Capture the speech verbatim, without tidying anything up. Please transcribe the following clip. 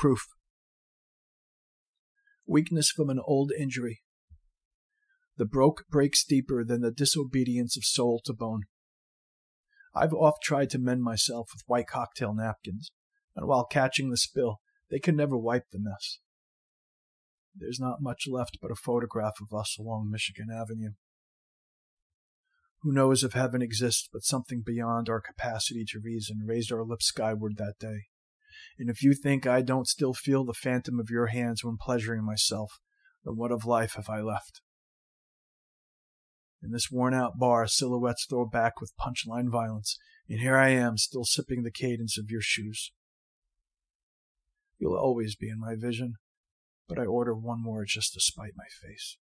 proof. Weakness from an old injury. The broke breaks deeper than the disobedience of soul to bone. I've oft tried to mend myself with white cocktail napkins, and while catching the spill, they can never wipe the mess. There's not much left but a photograph of us along Michigan Avenue. Who knows if heaven exists, but something beyond our capacity to reason raised our lips skyward that day. And if you think I don't still feel the phantom of your hands when pleasuring myself, then what of life have I left? In this worn-out bar, silhouettes throw back with punchline violence, and here I am, still sipping the cadence of your shoes. You'll always be in my vision, but I order one more just to spite my face.